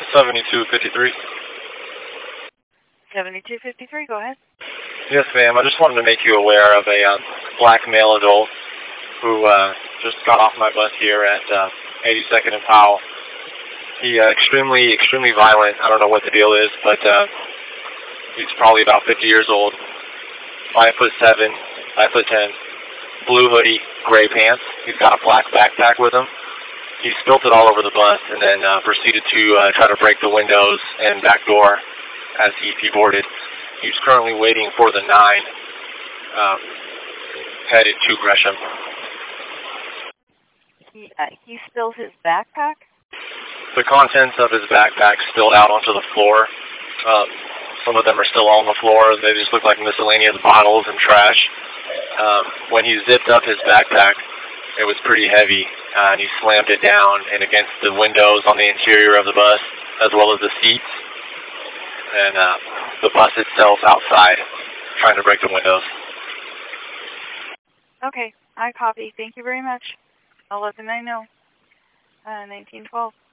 7253. 7253, go ahead. Yes, ma'am. I just wanted to make you aware of a black male adult who just got off my bus here at 82nd and Powell. He extremely violent. I don't know what the deal is, but he's probably about 50 years old. 5'7", 5'10", blue hoodie, gray pants. He's got a black backpack with him. He spilt it all over the bus and then proceeded to try to break the windows and back door as he boarded. He's currently waiting for the 9 headed to Gresham. He spilled his backpack? The contents of his backpack spilled out onto the floor. Some of them are still on the floor. They just look like miscellaneous bottles and trash. When he zipped up his backpack, it was pretty heavy, and he slammed it down and against the windows on the interior of the bus, as well as the seats, and the bus itself outside, trying to break the windows. Okay, I copy. Thank you very much. I'll let the 9 know. 1912.